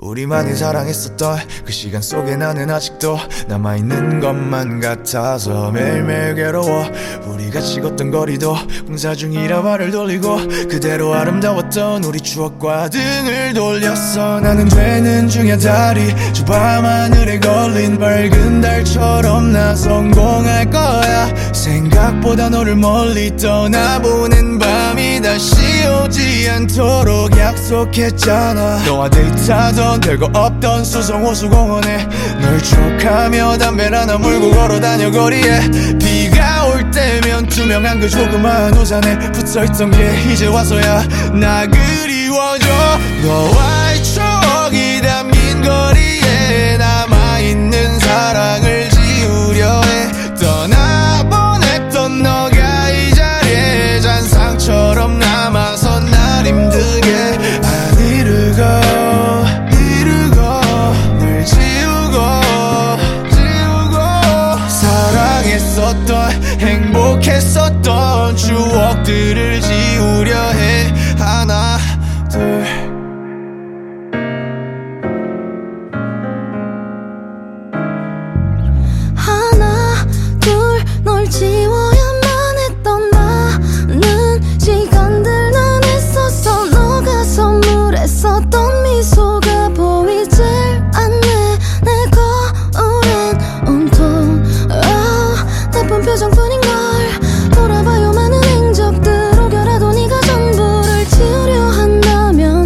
우리만이 사랑했었던 그 시간 속에 나는 아직도 남아있는 것만 같아서 매일매일 괴로워. 우리가 찍었던 거리도 공사 중이라 발을 돌리고 그대로 아름다웠던 우리 추억과 등을 돌렸어. 나는 되는 중에 달이 저 밤하늘에 걸린 밝은 달처럼 나 성공할 거야. 생각보다 너를 멀리 떠나보낸 밤이 다시 오지 않도록 약속했잖아. 너와 데이트하던 별거 없던 수성호수공원에 널 추억하며 담배를 하나 물고 걸어다녀 거리에. 비가 올 때면 투명한 그 조그마한 우산에 붙어있던 게 이제 와서야 나 그리워져. 너와의 추억이 담긴 거리에 남아있는 사랑을 지우려 해. 떠나보냈던 너가 이 자리에 잔상처럼 남아서 날 힘들게. 안 이르고 널 지우고 사랑했었던 행복했었던 추억들을 지우려 해. 하나 둘 하나 둘 널 지워야만 했던 많은 시간들 난 했었어. 너가 선물했었던 미소가 보이질 않네. 내 거울엔 온통 나쁜 표정뿐인걸. 돌아봐요 많은 행적들. 혹여라도 네가 전부를 지우려 한다면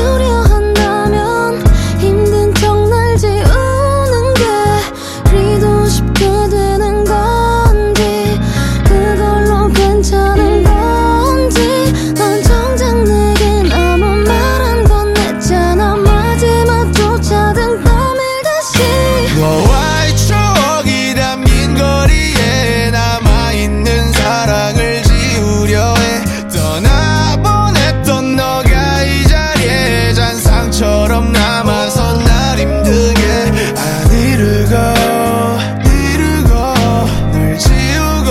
힘든 척 날 지우는 게 그리도 쉽게 되는 건지 그걸로 괜찮은 건지. 넌 정작 내겐 아무 말 안 건넸잖아. 마지막조차 등 떠밀다시. 너와의 추억이 담긴 거리에 남아있는 사랑을 지우려 해. 떠나보냈던 너가 이 자리에 잔상처럼 남아서 날 힘들게. 안 이르고 널 지우고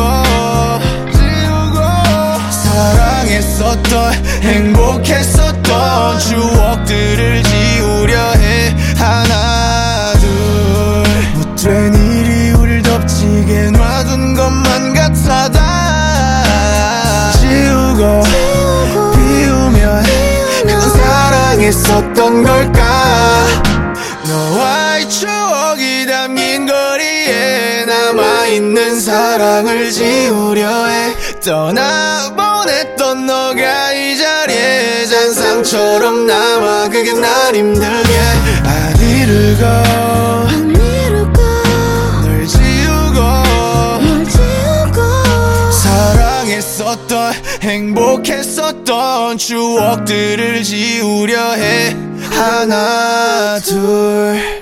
사랑했었던 행복했었던 추억들을 지우려 해. 하나 둘 못된 일이 우릴 덮치게 놔둔 것만 같아. 다 지우고 비우면 그건 사랑했었던 걸까. 너와의 추억이 담긴 거리에 남아있는 사랑을 지우려 해. 떠나보냈던 너가 이 자리에 잔상처럼 남아 그게 날 힘들게. 안 이르고 널 지우고 사랑했었던 행복했었던 추억들을 지우려 해. 하나 둘